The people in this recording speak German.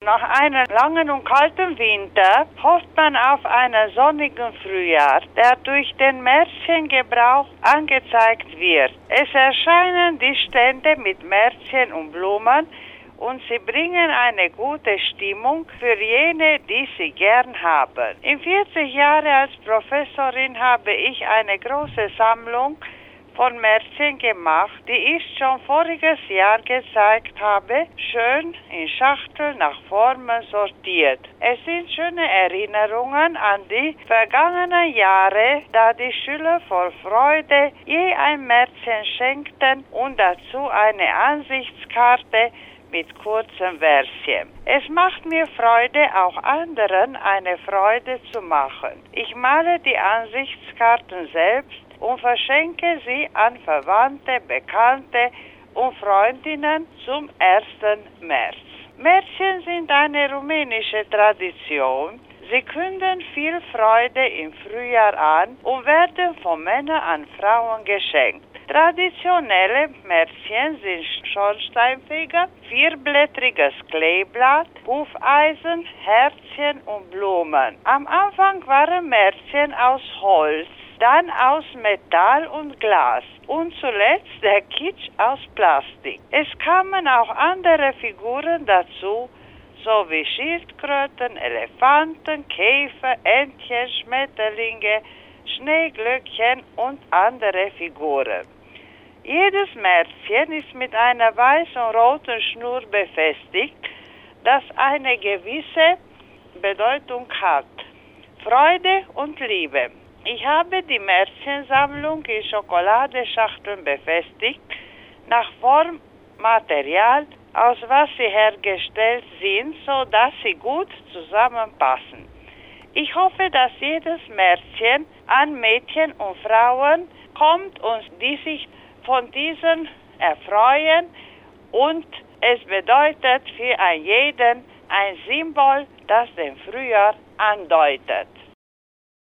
Nach einem langen und kalten Winter hofft man auf einen sonnigen Frühjahr, der durch den Märzchengebrauch angezeigt wird. Es erscheinen die Stände mit Märzchen und Blumen und sie bringen eine gute Stimmung für jene, die sie gern haben. In 40 Jahren als Professorin habe ich eine große Sammlung von Märzchen gemacht, die ich schon voriges Jahr gezeigt habe, schön in Schachteln nach Formen sortiert. Es sind schöne Erinnerungen an die vergangenen Jahre, da die Schüler vor Freude je ein Märzchen schenkten und dazu eine Ansichtskarte mit kurzem Verschen. Es macht mir Freude, auch anderen eine Freude zu machen. Ich male die Ansichtskarten selbst und verschenke sie an Verwandte, Bekannte und Freundinnen zum 1. März. Märzchen sind eine rumänische Tradition. Sie künden viel Freude im Frühjahr an und werden von Männern an Frauen geschenkt. Traditionelle Märzchen sind Schornsteinfeger, vierblättriges Kleeblatt, Hufeisen, Herzchen und Blumen. Am Anfang waren Märzchen aus Holz, dann aus Metall und Glas und zuletzt der Kitsch aus Plastik. Es kamen auch andere Figuren dazu, so wie Schildkröten, Elefanten, Käfer, Entchen, Schmetterlinge, Schneeglöckchen und andere Figuren. Jedes Märzchen ist mit einer weißen und roten Schnur befestigt, das eine gewisse Bedeutung hat. Freude und Liebe. Ich habe die Märzchensammlung in Schokoladeschachteln befestigt, nach Form, Material, aus was sie hergestellt sind, so dass sie gut zusammenpassen. Ich hoffe, dass jedes Märzchen an Mädchen und Frauen kommt und die sich von diesen erfreuen und es bedeutet für jeden ein Symbol, das den Frühjahr andeutet.